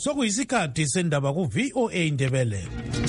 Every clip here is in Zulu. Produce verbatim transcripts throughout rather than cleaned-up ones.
sokuyisikhathi sendaba ku V O A Indebele.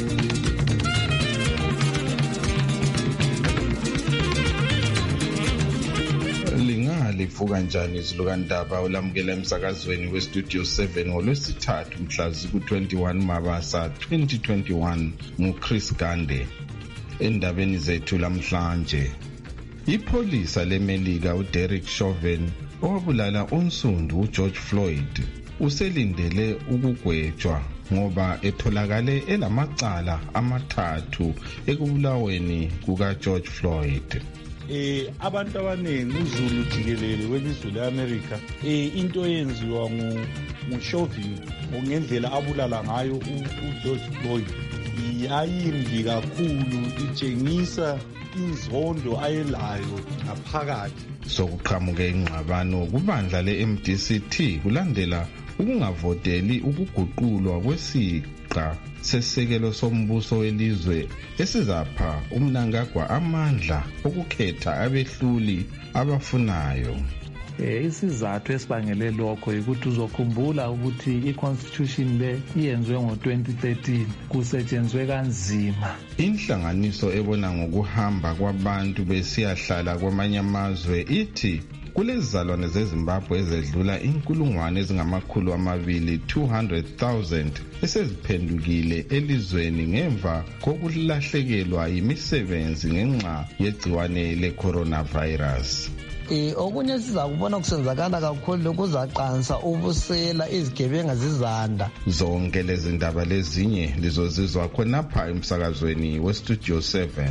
Livuka kanjani izilukandaba ulamukela emsakazweni westudio seven ngolwesithathu mhla ziku-twenty-one Mabasa twenty twenty-one nguChris Gande. Endabeni zethu lamhlanje, ipolisa leMelika uDerek Chauvin owabulala uNsundu uGeorge Floyd uselindele ukugwetshwa ngoba etholakale elamacala amathathu ekubulaweni kukaGeorge Floyd. Eh abantu abaningi uZulu jikelele welizwe leAmerica eh into yenziwa ngu nguChauvin ngendlela abulala ngayo uGeorge Floyd iyayimbi kakhulu, itshengisa inzondo ayelayo ngaphakathi. Sokuqhamuke ingxabano kubandla leM D C T kulandela ukungavoteli ukuguqulwa kwesiqa sesekelo sombuso welizwe esizapha umnankagwa amandla okukhetha abehluli abafunayo. Eh isizathu esibangele lokho ukuthi uzokhumbula ukuthi iConstitution le iyenzwe ngo-twenty thirteen kusetshenzwe kanzima. Inhlanganiso ebona ngokuhamba kwabantu besiyahlala kwamanye amazwe ithi kulezizalwane zeZimbabwe ezedlula inkulungwane ezingamakhulu amabili two hundred thousand eseziphendukile elizweni ngemva kokulahlekelwa yimisebenzi ngenxa yegciwane le-coronavirus. Eh okunye sizakubona kusenzakala kakhulu ukuzaqansa ubusela izigebenga zizanda. Zonke lezi ndaba lezinye lizozizwa khonapha emsakazweni westudio seven.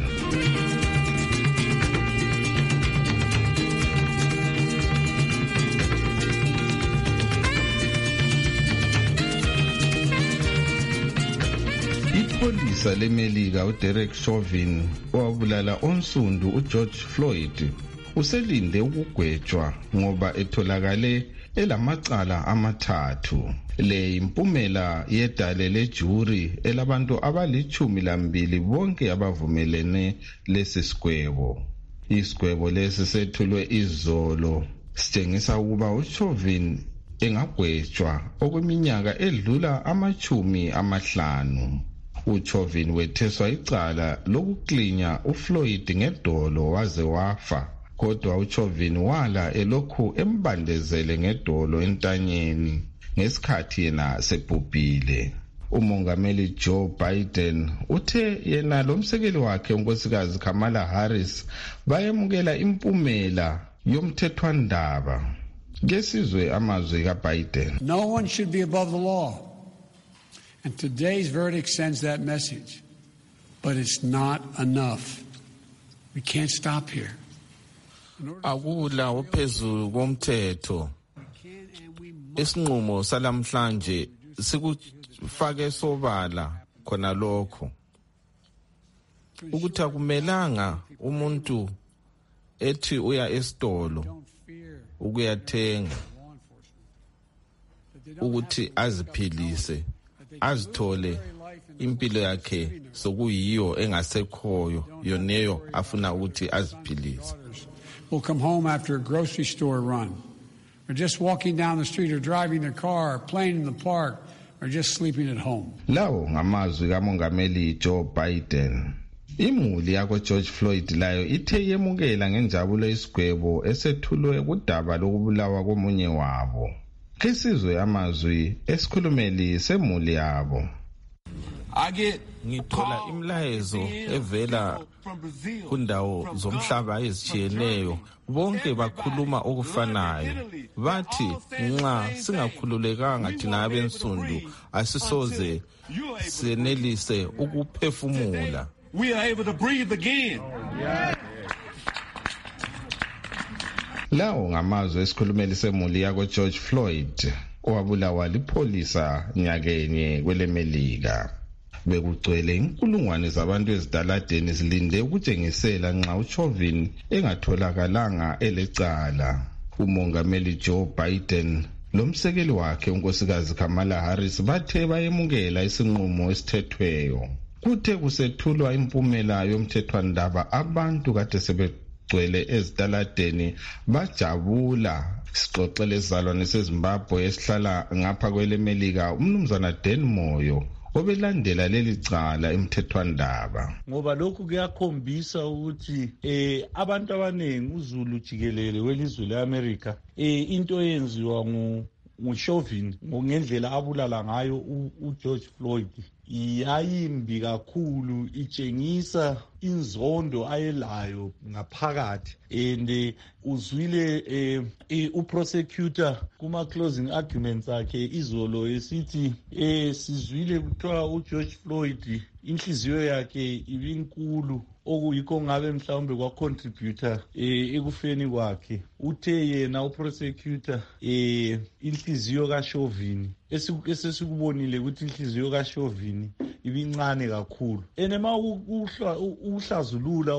Ipolisa leMelika uDerek Chauvin owabulala uNsundu uGeorge Floyd uselinde ukugwetshwa ngoba etholakale elamacala amathathu. Le impumela yedale lejuri elabantu abalichumi lambili bonke abavumelene lesi sigwebo. Isigwebo lesi sethulwe izolo sitshengisa ukuba uChauvin engagwetshwa okweminyaka edlula amachumi amahlanu. uChauvin wetheswa icala lokuklinya uFloyd ngedolo waze wafa, kodwa uChauvin wala elokhu embandezele ngedolo entanyeni ngesikhathi yena sebhubhile. Umongameli Joe Biden uthe yena lomsekeli wakhe unkosikazi Kamala Harris bayemukela impumela yomthethwandaba. Ngesizwe amazwi kaBiden. No one should be above the law. And today's verdict sends that message. But it's not enough. We can't stop here. Akula ophezulu komthetho. Isinqumo salamhlanje sikufake sobala khona lokho. Ukuthi akumelanga umuntu ethi uya esitolo ukuyathenga ukuthi aziphilise, azithole impilo yakhe sokuyiyo engasekhoyo yoneyo afuna ukuthi aziphilise. Will come home after a grocery store run, or just walking down the street, or driving their car, or playing in the park, or just sleeping at home. Lawo ngamazwi kamongameli Joe Biden. Imuli yako George Floyd layo ithe yemukela ngenjabulo isigwebo esethulwe kudaba lokubulawa komunye wabo. Kesizwe amazwi esikhulumeli semuli yabo. Ngithola imlayezo evela kundawo zomhlaba ezitshiyeneyo, bonke bakhuluma okufanayo. Bathi nxa singakhululekanga thina abensundu asisoze senelise ukuphefumula. We are able to breathe again. Lawo ngamazwi esikhulumeli semuli yako George Floyd owabulawa lipolisa nyakenye kweleMelika. Bekugcwele inkulungwane zabantu ezitaladeni zilinde ukutshengisela nxa uChauvin engatholakalanga elecala. Umongameli Joe Biden lomsekeli wakhe unkosikazi Kamala Harris bathe bayemukela isinqumo esithethweyo. Kuthe kusethulwa impumela yomthethwandaba abantu kade gcwele ezitaladeni bajabula. Sixoxele izalwane seZimbabwe esihlala ngapha kwelemelika umnumzana Dan Moyo obelandela leli cala emthethwandaba. Ngoba lokhu kuyakhombisa ukuthi eh abantu abaningi uZulu jikelele welizwe leAmerica eh into eyenziwa ngu nguShauvin ngendlela abulala ngayo uGeorge Floyd yayimbi kakhulu, itshengisa inzondo ayelayo ngaphakathi. And uzwile eh uprosecutor kuma closing arguments akhe izolo esithi eh sizwile kuthiwa uGeorge Floyd inhliziyo yakhe ibinkulu okuyikho ngabe mhlawumbe kwa contributor eh ekufeni kwakhe. Uthe yena uprosecutor eh inhliziyo kaShauvin esesikubonile ukuthi inhliziyo kaShauvin ibincane kakhulu. Enema uhlazulula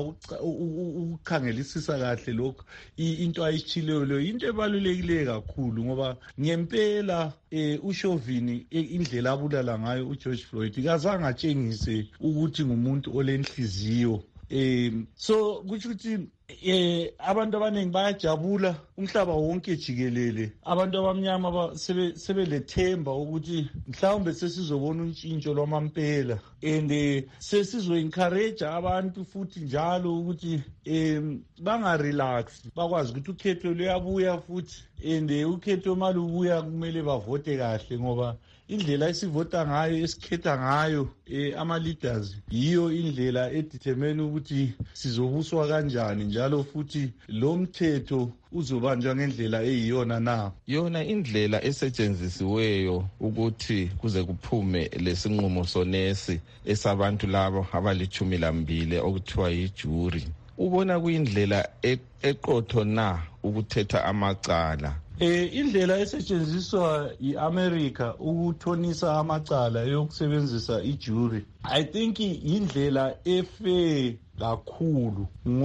ukukhangelisisa kahle lokho into ayichileyo lo into ebalulekile kakhulu ngoba ngempela eh uShauvin indlela abulala ngayo uGeorge Floyd kazange atshengise ukuthi ngumuntu olenhliziyo. Eh so kuthi ukuthi eh abantu abaningi bayajabula umhlaba wonke jikelele. Abantu abamnyama sebe sebelethemba ukuthi mhlawumbe sesizobona untshintsho lwamampela and sesizo encourage abantu futhi njalo ukuthi em banga relax bakwazi ukuthi ukhetho luyabuya futhi and ukhetho malubuya kumele bavote kahle ngoba indlela esivota ngayo esikhetha ngayo eh ama leaders yiyo indlela edetermine ukuthi sizobuswa kanjani njalo futhi lo mthetho uzobanjwa ngendlela eyiyona na. Yona indlela esetshenzisiweyo ukuthi kuze kuphume lesinqumo sonesi esabantu labo abalichumi lambili okuthiwa yijury. Ubona kuyindlela eqotho na ukuthetha amacala? Eh indlela esetshenziswa iAmerica ukuthonisa amacala yokusebenzisa ijury I think indlela efair kakhulu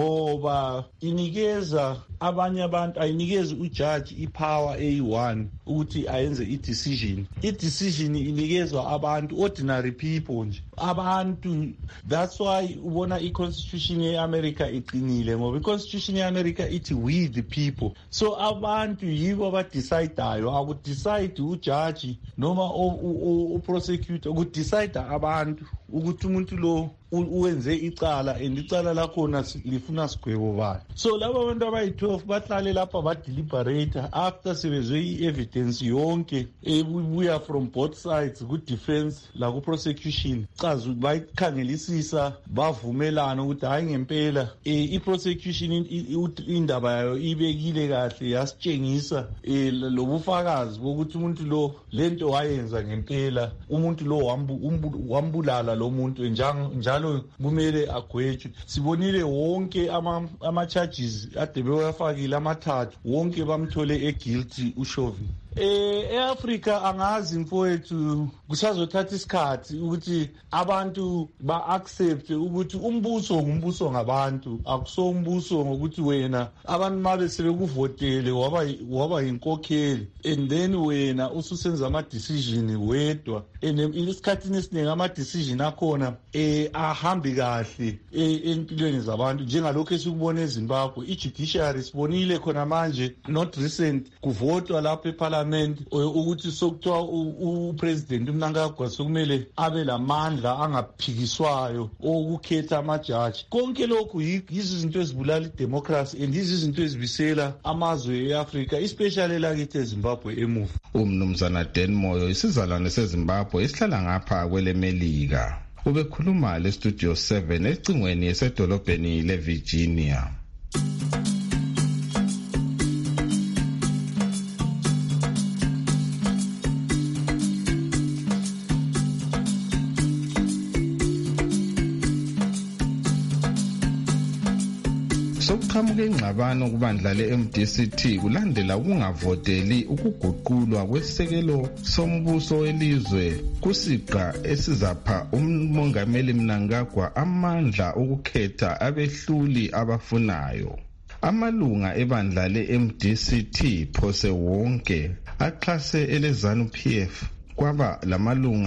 ngoba inikeza abanye abantu ayinikeza ujudge ipower eyi one ukuthi ayenze idecision. Idecision inikezwa abantu ordinary people nje abantu. That's why ubona iconstitution yeAmerica iqinile ngoba iconstitution yeAmerica ithi we the people. So abantu yibo abadecidayo akudecide ujudge noma uprosecutor ukudecide abantu ukuthi umuntu lo uwenze icala and icala lakhona lifuna sigwebo bani. So laba abantu abayi-twelve bahlale lapha badeliberate after sebezwe i-evidence yonke ebuya from both sides ku-defense la ku-prosecution caza bayikhangelisisa bavumelana ukuthi hayi ngempela i-prosecution indaba yayo ibekile kahle yasitshengisa lobufakazi bokuthi umuntu lo lento wayenza ngempela umuntu lo wambulala lo muntu njalo kumele agwetshwe. Sibonile wonke ama ama charges ade bewafakile amathathu wonke bamthole eguilty uShauvin. Eh eAfrica angazi mfowethu kusazothatha isikhathi ukuthi abantu ba accept ukuthi umbuso ngumbuso ngabantu akuso umbuso ngokuthi wena abantu mabe sebekuvotele waba waba inkokheli and then wena ususenza ama decision wedwa and isikhathini esiningi ama decision akhona eh ahambi kahle empilweni zabantu njengalokho esikubona eZimbabwe. iJudiciary sibonile khona manje not recent kuvotwa lapha eParliament ukuthi sokuthiwa upresident uMnangagwa sokumele abe lamandla angaphikiswayo okukhetha amajaji. Konke lokhu yizinto ezibulala idemocracy and yizinto ezibisela amazwe eAfrica especially lakithi eZimbabwe emuva. Umnumzana Dan Moyo isizalwane seZimbabwe isihlala ngapha kwelemelika ubekhuluma le studio seven ecingweni esedolobheni leVirginia. Sokuqhamuke ingxabano kubandla le-M D C T kulandela ukungavoteli ukuguqulwa kwesisekelo sombuso welizwe kusiqa esizapha umongameli Mnangagwa amandla ukukhetha abehluli abafunayo. Amalunga ebandla le-M D C T phose wonke axhase eleZANU P F kwaba lamalunga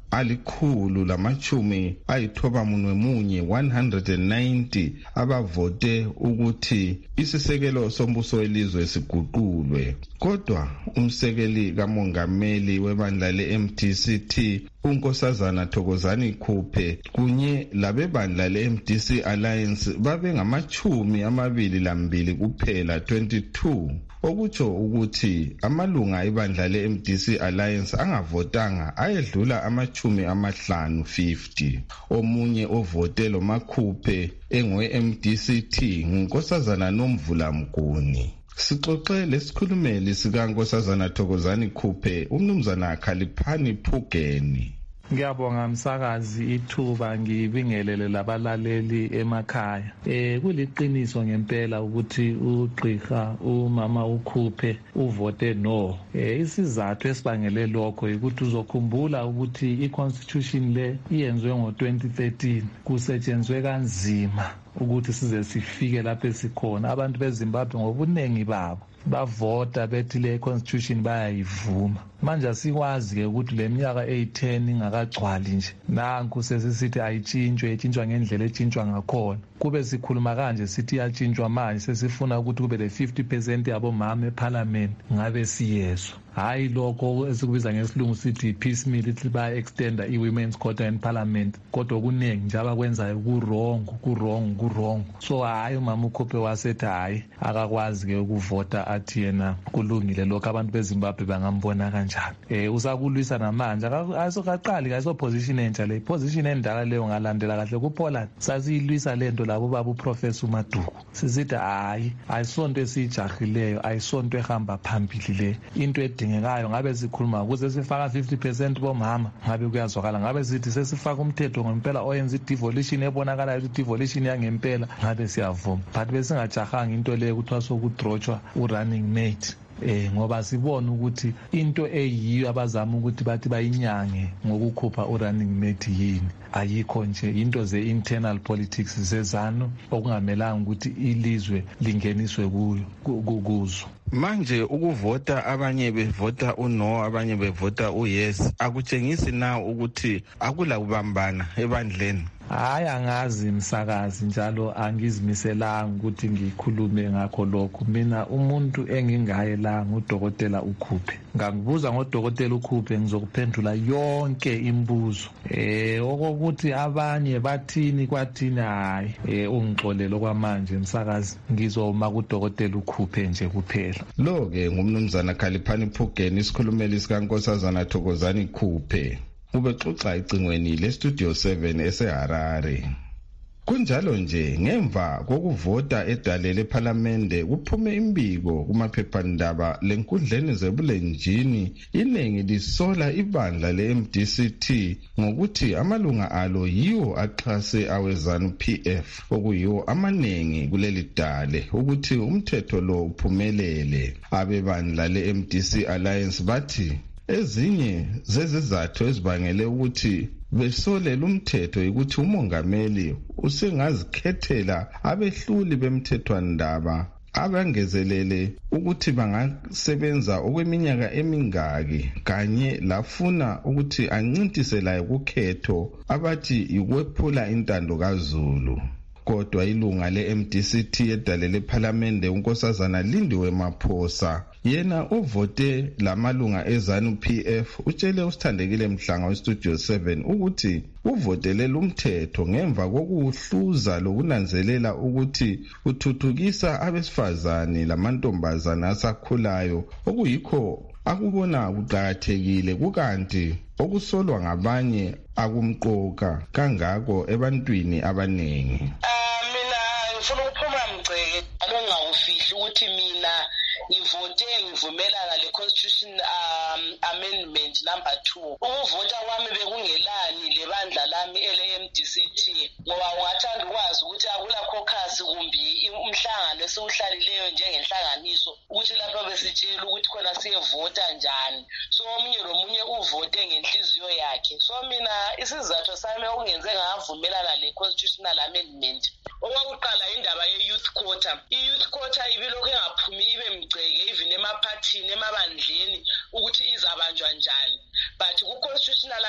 alikhulu lamachumi ayithoba munwe munye one hundred ninety abavote ukuthi isisekelo sombuso welizwe siguqulwe. Kodwa umsekeli kamongameli webandla le-M D C T uNkosazana Thokozani Khuphe kunye labebandla le-M D C Alliance babe ngamachumi amabili lambili kuphela twenty-two, okutsho ukuthi amalunga ebandla le-M D C Alliance angavotanga ayedlula amachumi amahlanu fifty. Omunye ovote lo makhuphe engwe-M D C T nguNkosazana Nomvula Mguni. Sixoxe lesikhulumeli sikaNkosazana Thokozani Khuphe umnumzana Khaliphani Phugeni. Ngiyabonga msakazi ithuba ngibingelele labalaleli emakhaya. Eh kuliqiniso ngempela ukuthi ugqirha umama uKhuphe uvote no. Eh isizathu esibangele lokho ukuthi uzokhumbula ukuthi iconstitution le iyenzwe ngo twenty thirteen kusetshenzwe kanzima ukuthi size sifike lapho esikhona. Abantu beZimbabwe ngobuningi babo bavota bethi le constitution bayayivuma. Manje sikwazi ke ukuthi le minyaka eighty ingakagcwali nje nanku sesisithi ayitshintshwe etshintshwa ngendlela etshintshwa ngakhona. Kube sikhuluma kanje sithi yatshintshwa manje sesifuna ukuthi kube le fifty percent yabomama eParliament ngabe siyezwa. Hayi lokho esikubiza ngesilungu sithi piecemeal ithi ba extenda i-women's quota in parliament kodwa kuningi nje abakwenzayo ku-wrong ku-wrong ku-wrong. So hayi umama uKhuphe wasethi hayi akakwazi ke ukuvota athi yena kulungile lokho abantu beZimbabwe bangambona kanjani. Eh usakulwisa namanje ayisokaqali kayiso position entsha le position endala leyo ngalandela kahle kuPoland sasiyilwisa lento labo baba uProfessor uMaduku sizithi hayi ayisonto esijahileyo ayisonto ehamba phambili le into edingekayo ngabe sikhuluma ukuze sifaka fifty percent bomama ngabe kuyazwakala ngabe sithi sesifaka umthetho ngempela oyenza i-devolution ebonakala ukuthi devolution yangempela ngabe siyavuma but besingajahanga into leyo kuthiwa sokudrotshwa u-running mate. Eh ngoba sibona ukuthi into eyiyo abazama ukuthi bathi bayinyange ngokukhupha u-running mate yini ayikho nje into ze-internal politics zezanu okungamelanga ukuthi ilizwe lingeniswe kuyo kuzo. Manje ukuvota abanye bevota uno abanye bevota uyes akutshengisi na ukuthi akula kubambana ebandleni. Hayi angazi msakazi njalo angizimiselanga ukuthi ngikhulume ngakho lokho. Mina umuntu engingaye la ngudokotela uKhuphe. Ngangibuza ngodokotela uKhuphe ngizokuphendula yonke imibuzo. Eh okokuthi abanye bathini kwathini hayi eh ungixolelo kwamanje msakazi ngizoma kudokotela uKhuphe nje kuphela. Lo ke ngumnumzana Khaliphani Phugeni isikhulumeli sikaNkosazana Thokozani Khuphe. Ubexoxa icingweni le-Studio seven eseHarare. Kunjalo nje ngemva kokuvota edale lePhalamende kuphume imbiko kumaphephandaba lenkundleni zebulenjini iningi lisola ibandla le-M D C T ngokuthi amalunga alo yiwo axhase aweZANU P F okuyiwo amaningi kuleli dale ukuthi umthetho lo uphumelele. Abebandla le-M D C Alliance bathi ezinye zezizathu ezibangele ukuthi besolela umthetho ukuthi umongameli usengazikhethela abehluli bemthethwandaba abangezelele ukuthi bangasebenza okweminyaka emingaki kanye lafuna ukuthi ancintiselayo kukhetho abathi ikwephula intando kaZulu. Kodwa ilunga le-M D C T edale lePhalamende uNkosazana Lindiwe Maphosa yena uvote lamalunga eZANU P F utshele usithandekile Mhlanga weStudio seven ukuthi uvotele lumthetho ngemva kokuhluza lokunanzelela ukuthi uthuthukisa abesifazane lamantombazana asakhulayo okuyikho akubona kuqakathekile kukanti okusolwa ngabanye akumqoka kangako ebantwini abaningi. Mina ngifuna ukuphuma mgceke alongawufihli ukuthi mina ngivote ngivumelana le constitution um, amendment number two. Ukuvota kwami bekungelani lebandla lami ele-M D C T ngoba ungathanda ukwazi ukuthi akula caucus kumbi umhlangano esiwuhlalileyo njengenhlanganiso ukuthi lapho besitshela ukuthi khona siyevota njani. So omunye nomunye uvote ngenhliziyo yakhe. So mina isizathu sami okungenze ngavumelana le constitutional amendment okwakuqala indaba ye-youth quota. I-youth quota ibilokhu engaphumi ibe mgceke even emaphathini emabandleni ukuthi izabanjwa njani. But ku-constitutional amendment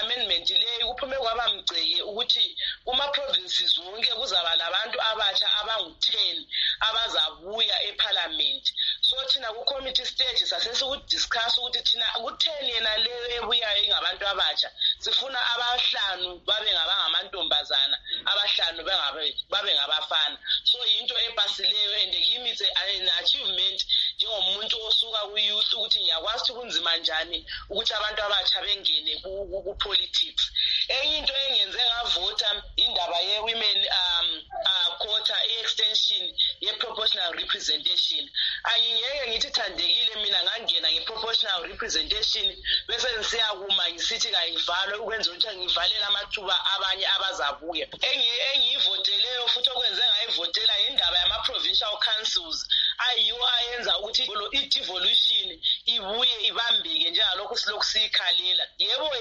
leyi kuphume kwabamgceke ukuthi kuma-provinces wonke kuzaba labantu abatsha abangu-ten abazabuya eparliament. So thina ku-committee stage sasesikudiscuss ukuthi thina ku-ten yena leyo ebuyayo ingabantu abatsha sifuna abahlanu babe ngabangamantombazana, abahlanu babe ngabafana. So yinto ebhasileyo and kimi it's an achievement njengomuntu osuka ku-youth ukuthi ngiyakwazi ukuthi kunzima njani ukuthi abantu abatsha bengene ku-politics. Enye into engenze ngavota indaba ye-women um, uh, quota, i-extension ye-proportional representation. Angingeke ngithi Thandekile mina ngangena nge-proportional representation bese ngisiyakuma ngisithi kayivalwe ukwenza ukuthi ngivalela amathuba abanye abazabuya. Engiyivoteleyo futhi okwenze ngayivotela indaba yama-provincial councils ayiwo ayenza ukuthi i-devolution ibuye ibambeke njengalokhu silokhu siyikhalela. Yebo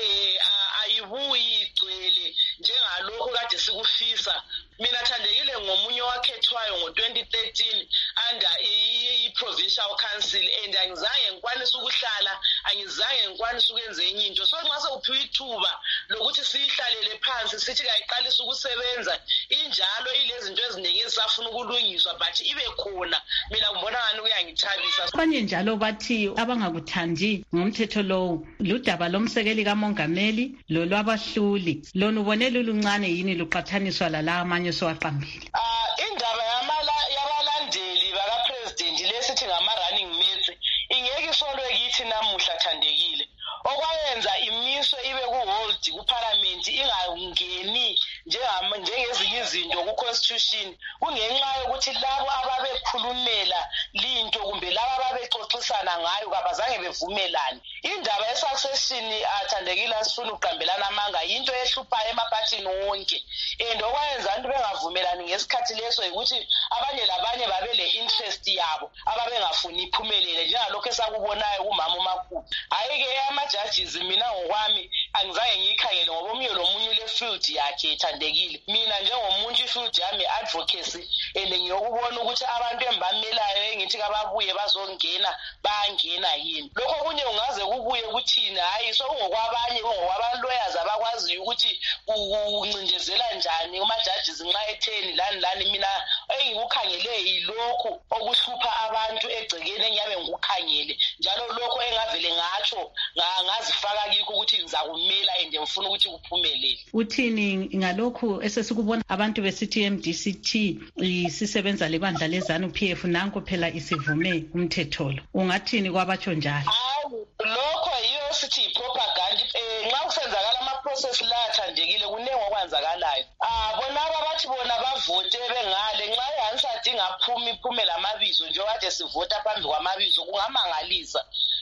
ayibuyi igcwele njengalokhu kade sikufisa. Mina Thandekile ngomunye wakhethwayo ngo-twenty thirteen under i-provincial council and angizange ngikwanise ukuhlala, angizange ngikwanise ukwenza enye into. So nxa sekuphiwa ithuba lokuthi siyihlalele phansi sithi kayiqalisa ukusebenza injalo ilezinto eziningi ezisafuna ukulungiswa but ibe khona, mina ngibona ngani kuyangithabisa. Abanye njalo bathi abangakuthandi ngomthetho lowo ludaba lomsekeli kamongameli lo lwabahluli lona ubone luluncane yini luqathaniswa lala amanye sowaqambile? Ah, indaba yamala yabalandeli bakapresident lesithi ngama-running mates ingeke isolwe kithi namuhla Thandekile. Okwayenza imiswe ibe ku-hold ku-parliament ingangeni njengezinye izinto ku-constitution kungenxa yokuthi labo ababekhulumela linto kumbe labo ababexoxisana ngayo kabazange bevumelane. Indaba ye-succession Thandekile asifuna ukuqambelana amanga yinto ehluphayo emaphathini wonke, and okwayenza abantu bengavumelani ngesikhathi leso ukuthi abanye labanye babe le-interest yabo ababengafuni iphumelele njengalokhu esakubonayo kumama umakhulu. Hhayi-ke ama-judges mina ngokwami angizange ngiyikhangele ngoba omunye lomunye ule-field yakhe Thandekile. Mina njengomuntu i-field yami advocacy and ngiyokubona ukuthi abantu embamelayo engithi kababuye bazongena bayangena yini. Lokho kunye ungaze kubuye kuthina, hhayi so kungokwabanye kungokwabantu-lawyers abakwaziyo ukuthi uncindezela njani kuma-judges nxa etheni lani lani. Mina engikukhangele yilokhu okuhlupha abantu egcekeni engiyabe ngikukhangele njalo lokho engavele ngatsho ngazifaka kikho ukuthi ngizakumela and ngifuna ukuthi kuphumelele. Uthini ngalokhu esesikubona abantu besithi M D C T isisebenza lebandla lezanu P F nanko phela isivume umthetho lo, ungathini kwabatsho njalo? Lokho yiyo sithi i-propaganda. Nxa kusenzakala ama-process la Thandekile kuningi okwenzakalayo. Ah, bona abathi bona bavote bengale nxa ihansard ingaphumi iphumela amabizo nje kade sivota phambi kwamabizo kungamangalisa.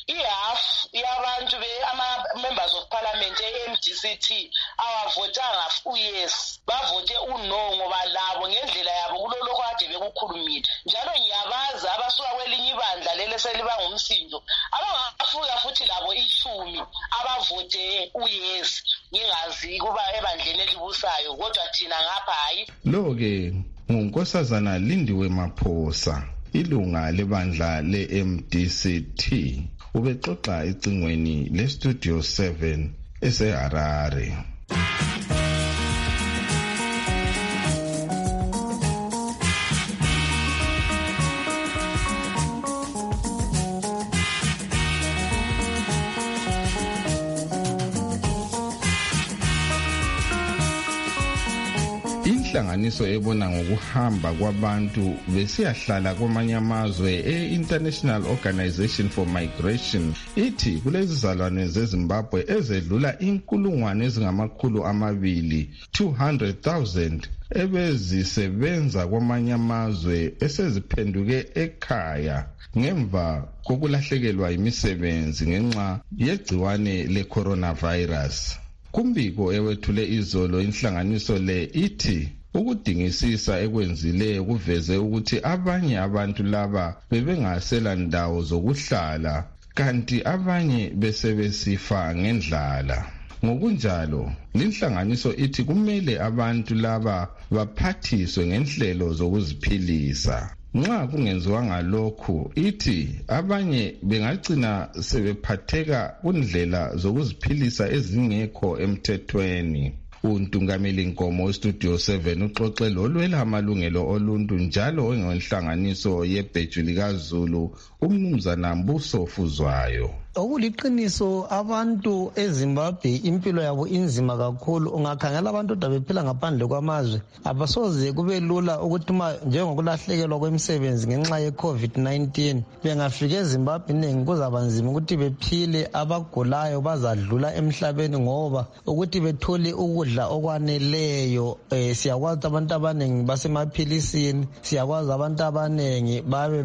Ihalf yabantu be ama-members of parliament e-M D C T awavotanga u-yes, bavote u-no ngoba labo ngendlela yabo kulolokho kade bekukhulumile. Njalo ngiyabaza abasuka kwelinye ibandla lele seliba ngumsindo abangafika futhi labo ishumi abavote u-yes, ngingazi kuba ebandleni elibusayo kodwa thina ngapha hayi. Lo-ke ngunkosazana Lindiwe Maphosa, ilunga lebandla le-M D C T, ubexoxa ecingweni le-Studio seven eseHarare. Inhlanganiso ebona ngokuhamba kwabantu besiyahlala kwamanye amazwe e-International Organization for Migration ithi kulezizalwane zeZimbabwe ezedlula inkulungwane ezingamakhulu amabili two hundred thousand ebezisebenza kwamanye amazwe eseziphenduke ekhaya ngemva kokulahlekelwa imisebenzi ngenxa yegciwane le-coronavirus. Kumbiko ewethule izolo inhlanganiso le ithi ukudingisisa ekwenzileyo kuveze ukuthi abanye abantu laba bebengasela ndawo zokuhlala kanti abanye besebesifa ngendlala. Ngokunjalo, linhlanganiso ithi kumele abantu laba baphathiswe ngenhlelo zokuziphilisa. nxa kungenziwa ngalokhu ithi abanye bengagcina sebephatheka kundlela zokuziphilisa ezingekho emthethweni. uNtungameli Nkomo weStudio seven uxoxe lolwela amalungelo oluntu njalo engenhlanganiso yebhejuli kaZulu umnumzana Mbuso Fuzwayo. Okuliqiniso abantu eZimbabwe impilo yabo inzima kakhulu. Ungakhangela abantu bephila ngaphandle kwamazwe abasoze kube lula ukuthi njengokulahlekelwa kwemisebenzi ngenxa ye COVID nineteen bengafika eZimbabwe inengi kuzaba nzima ukuthi bephile. Abagulayo bazadlula emhlabeni ngoba ukuthi bethole ukudla okwaneleyo. Eh, siyakwazi abantu abanengi basemaphilisini, siyakwazi abantu abanengi babe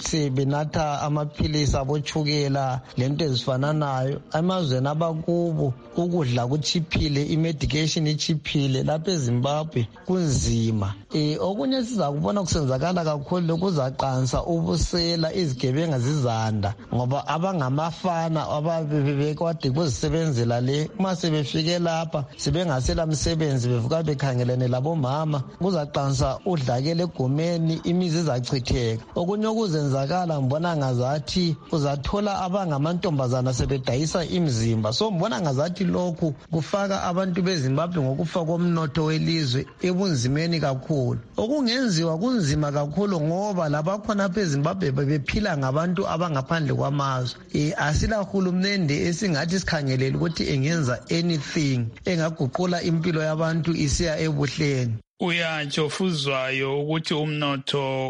benatha amaphilisi abochukela lento ezifananayo. Amazweni abakubo ukudla kuchiphile, imedication ichiphile. Lapha eZimbabwe kunzima. Eh, okunye sizakubona kusenzakala kakhulu kuzaqansa ubusela, izigebenga zizanda ngoba abangamafana ababekwade kuzisebenzela le uma sebefike lapha sebengasela msebenzi bevuka bekhangelene labomama kuzaqansa udlakela egomeni, imizi izachitheka. Okunye okuzenzakala ngibona ngazathi uzathola abangamantombazana sebedayisa imizimba. So mbona ngazathi lokhu kufaka abantu beZimbabwe ngokufa komnotho welizwe ebunzimeni kakhulu. Okungenziwa kunzima kakhulu ngoba labakhona beZimbabwe bephila ngabantu abangaphandle kwamazwe. E, asila hulumende esingathi sikhangelele ukuthi engenza anything engaguqula impilo yabantu isiya ebuhleni. Uyatsho Fuzwayo ukuthi umnotho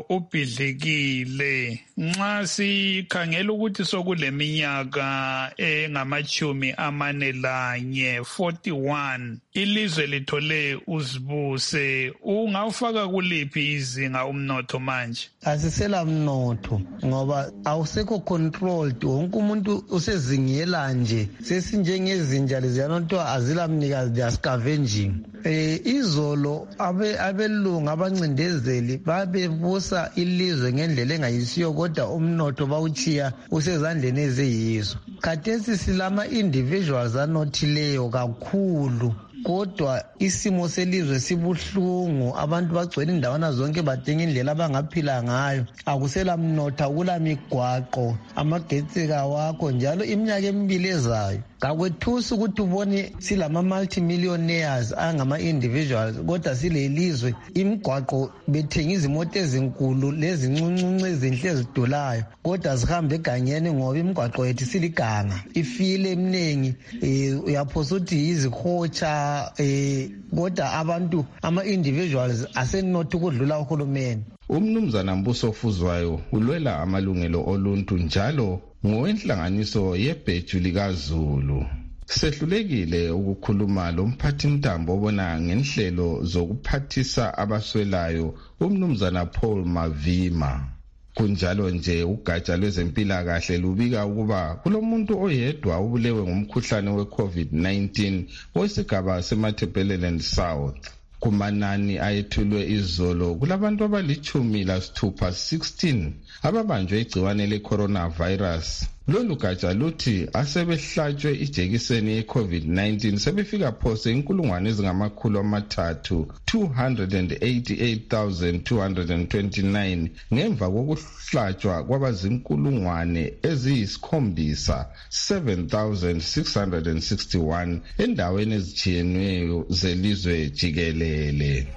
ubhidlikile. Nxa sikhangela ukuthi sokuleminyaka engamachumi amane lanye forty-one ilizwe lithole uzibuse, ungafaka kuliphi izinga umnotho manje? Asisela mnotho ngoba awusekho controlled, wonke umuntu usezingela nje sesinjengezinja leziyana nto azila mnikazi ya scavenging. Eh, izolo abe abelungu abancindezeli babebusa ilizwe ngendlela engayisiyo kodwa umnotho bawuchiya usezandleni eziyizo. Khathesi silama individuals anothileyo kakhulu kodwa isimo selizwe sibuhlungu. Abantu bagcwele indawana zonke badinga indlela abangaphila ngayo. Akusela mnotho, akula migwaqo, amagetsi kawakho njalo iminyaka emibili ezayo kakwethusi ukuthi ubone silama multimillionaires angama individuals kodwa silelizwe imigwaqo bethenga izimoto ezinkulu lezincuncu ezinhle ezidulayo kodwa zihambe egangeni ngoba imigwaqo yethu siliganga ifile eminingi. Eh, uyaphosa ukuthi izihotsha eh kodwa abantu ama individuals asenotho ukudlula uhulumeni. Umnumzana Mbuso Fuzwayo ulwela amalungelo oluntu njalo ngowenhlanganiso yebhejuli kaZulu. Sehlulekile ukukhuluma lomphathintambo obona ngenhlelo zokuphathisa abaswelayo umnumzana Paul Mavima. Kunjalo nje ugatsha lwezempilakahle lubika ukuba kulomuntu oyedwa ubulewe ngumkhuhlane we-COVID nineteen wesigaba seMatabeleland South. Kumanani ayethulwe izolo kulabantu abalichumi lasithupha sixteen ababanjwe igciwane le-coronavirus. Lolu gatsha luthi asebehlatshwe ijekiseni ye-COVID nineteen sebefika phose inkulungwane ezingamakhulu amathathu two hundred eighty-eight thousand two hundred twenty-nine ngemva kokuhlatshwa kwabazinkulungwane eziyisikhombisa seven thousand six hundred sixty-one endaweni ezitshiyeneyo zelizwe jikelele.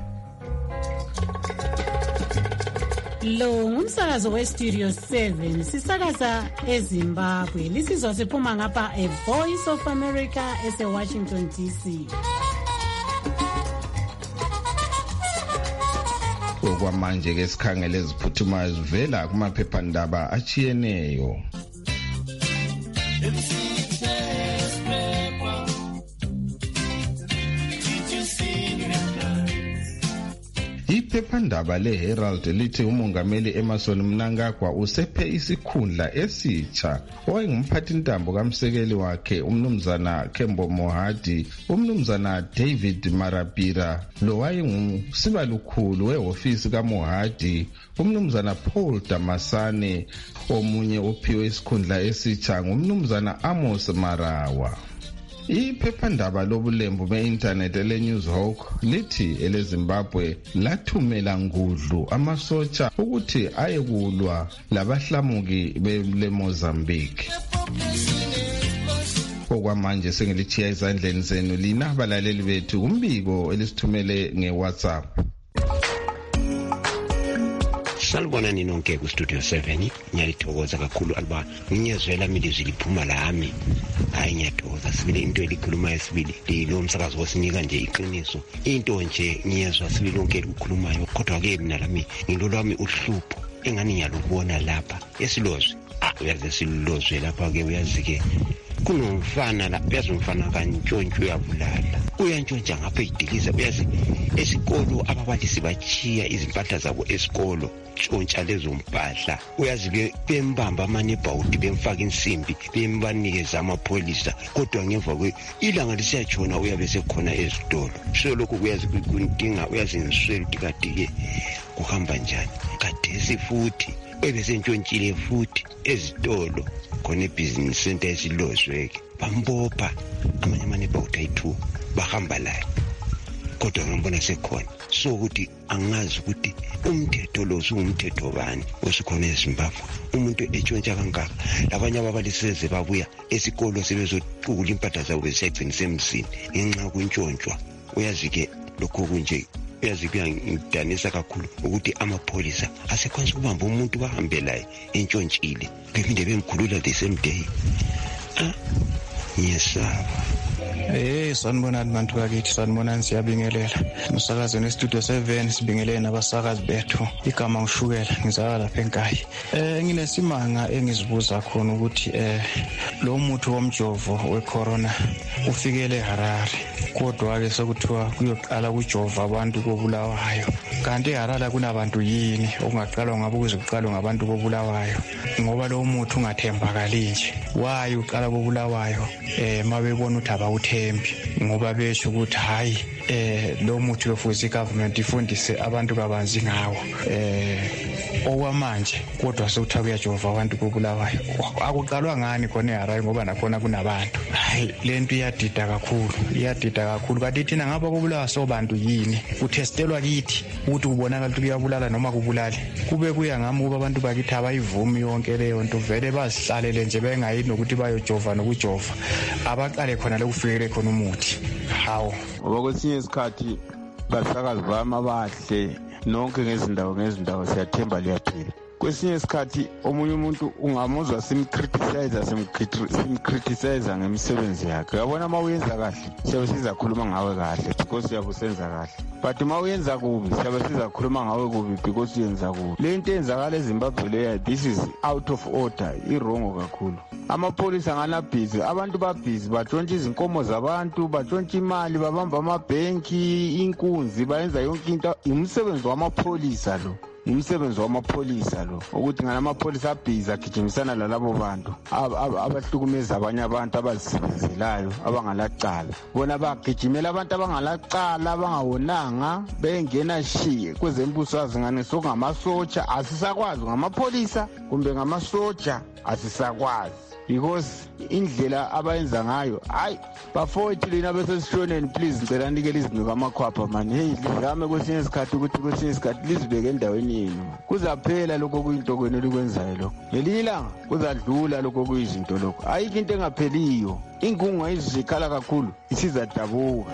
Lo ngumsakazo weStudio seven sisakaza eZimbabwe. Lisizwa siphuma ngapha e Voice of America ese Washington D C. Okwamanje ke sikhangele eziphuthumayo zivela kumaphephandaba achiyeneyo. Iphephandaba leHerald lithi umongameli Emmerson Mnangagwa usephe isikhundla esitsha owayengumphathintambo kamsekeli wakhe umnumzana Kembo Mohadi, umnumzana David Marapira, lo wayengusibalukhulu wehofisi kaMohadi, umnumzana Paul Damasane. Omunye uphiwe isikhundla esitsha ngumnumzana Amos Marawa. Iphephandaba lobulembu be-internet ele-Newshawk lithi eleZimbabwe lathumela ngudlu amasotsha ukuthi ayekulwa labahlamuki bele-Mozambique. Okwamanje sengilichiya ezandleni zenu lina balaleli bethu umbiko elisithumele nge-WhatsApp. Salibonani nonke ku Studio seven. Ngiyalithokoza kakhulu alba ngiyezwela milizwi liphuma lami. Hayi ngiyathokoza sibili into elikhuluma esibili lo msakazo wosinika nje iqiniso. Into nje ngiyezwa sibili lonke ukukhulumayo kodwa ke mina lami ngilolwami uhlupho engani ngiyalubona lapha esilozwe. Ah uyazi silozwe lapha ke uyazi ke kunomfana la uyazi umfana kantshontsho uyabulala uyantshontsha ngapha idiliza uyazi esikolo ababalisi bachiya izimpahla zabo esikolo tshontsha lezo mpahla uyazi ke bembamba amanebhawudi bemfaka insimbi bembanikeza amapholisa kodwa ngemva kwe ilanga lisiyatshona uyabe sekhona ezitolo so lokho kuyazi kuntinga uyazi ngiswele tikadike kuhamba njani kadesi futhi ebese ntshontshile futhi ezitolo khona ibusiness center esilozweke bambopha amanye amanebhawudi ayi-two bahamba layo kodwa ngibona sekhona so ukuthi angazi ukuthi umthetho lo sungumthetho bani osikhona eZimbabwe umuntu etshontsha kangaka labanye ababalisi babuya esikolo sebezoqukula impahla zabo besegcinisa emzini ngenxa yokuntshontshwa uyazi ke lokho kunje uyazi kuyangidanisa kakhulu ukuthi amapholisa asekwanisa ukubamba umuntu bahambe laye entshontshile bephinde bemkhulula the same day. Ah ngiyesaba. Eh sanibonani bantu bakithi sanibonani siyabingelela umsakazo ne Studio seven sibingelele nabasakazi bethu igama ngishukela ngizala lapha eNkayi. Eh nginesimanga engizibuza khona ukuthi eh lo muthi womjovo wecorona ufikele eHarare kodwa ke sekuthiwa kuyoqala kujova abantu kobulawayo kanti eHarare kunabantu yini okungaqalwa ngabo ukuze kuqalwe ngabantu kobulawayo ngoba lo muthi ungathembakali nje wayi uqala kobulawayo eh mabebona ukuthi abawuthembi ngoba besho ukuthi hayi eh lo muthi wefuza igovernment ifundise abantu kabanzi ngawo eh okwamanje kodwa sekuthiwa kuyajova abantu kobulawayo akuqalwa ngani khona eHarare ngoba nakhona kunabantu hayi lento iyadida kakhulu iyadida kakhulu kanti thina ngapha kobulawa sobantu yini utestelwa kithi ukuthi ubonakala ukuthi kuyabulala noma kubulali kube kuya ngami kuba abantu bakithi abayivumi yonke leyo nto vele bazihlalele nje bengayini ukuthi bayojova nokujova abaqale khona lokufikele khona umuthi hawo ngoba kwesinye isikhathi basakazi bami abahle nonke ngezindawo ngezindawo siyathemba liyaphila kwesinye isikhathi omunye umuntu ungamuzwa simcriticize simcriticize ngemisebenzi yakhe yabona uma uyenza kahle siyabe sizakhuluma ngawe kahle because uyabusenza kahle but uma uyenza kubi siyabe sizakhuluma ngawe kubi because uyenza kubi le nto enzakala eZimbabwe leya this is out of order irongo kakhulu amapolisa ngana busy abantu ba busy batshontsha izinkomo zabantu batshontsha imali babamba amabhenki inkunzi bayenza yonke into umsebenzi wamapolisa lo umsebenzi wamapolisa lo ukuthi ngana amapolisa abhiza gijimisana lalabo bantu abahlukumeza abanye abantu abazisebenzelayo abangalacala bona bagijimela abantu abangalacala abangawonanga bengena shiye kwezembusazwe ngane sokungamasotsha asisakwazi ngamapolisa kumbe ngamasotsha asisakwazi because indlela abayenza ngayo hayi bafowethu lina besesishoneni please ngicela nikele izinto amakhwapha man hey lizame kwesinye isikhathi ukuthi kwesinye isikhathi lizibeke endaweni yenu kuzaphela lokho kuyinto kwenu likwenzayo lokho ngelinye ilanga kuzadlula lokho kuyizinto lokho ayikho into engapheliyo ingungu ezikhala kakhulu isizadabuka.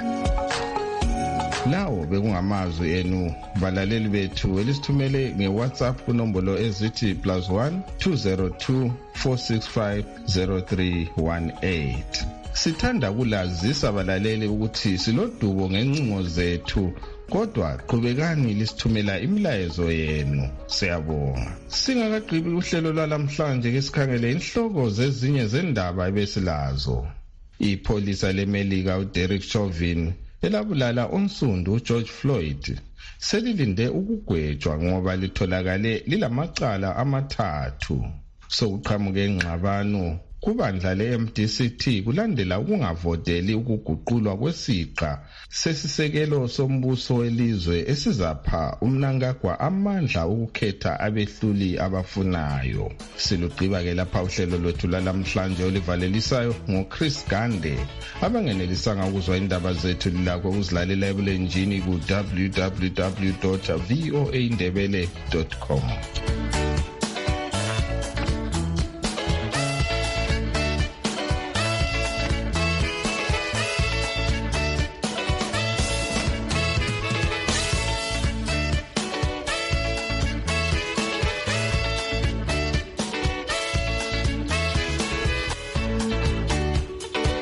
Lawo bekungamazwi enu balaleli bethu elisithumele ngeWhatsApp kunombolo ezithi plus one two zero two four six five zero three one eight. Sithanda kulazisa balaleli ukuthi silodubo ngencingo zethu kodwa qhubekani lisithumela imilayezo yenu siyabonga. Singakaqhibi uhlelo lwalamhlanje ke sikhangele inhloko zezinye zendaba ebesilazo. Ipolisa leMelika uDerek Chauvin elabulala onsundu uGeorge Floyd selilinde ukugwetshwa ngoba litholakale lilamacala amathathu sokuqhamuke engxabano kubandla le-M D C T kulandela ukungavoteli ukuguqulwa kwesiqa sesisekelo sombuso welizwe esizapha uMnangagwa amandla ukukhetha abehluli abafunayo. Silugqiba-ke lapha uhlelo lwethu lalamhlanje olivalelisayo ngoChris Gande. Abangenelisanga ukuzwa indaba zethu lilakho ukuzilalela ebulenjini ku w w w dot v o a ndebele dot com.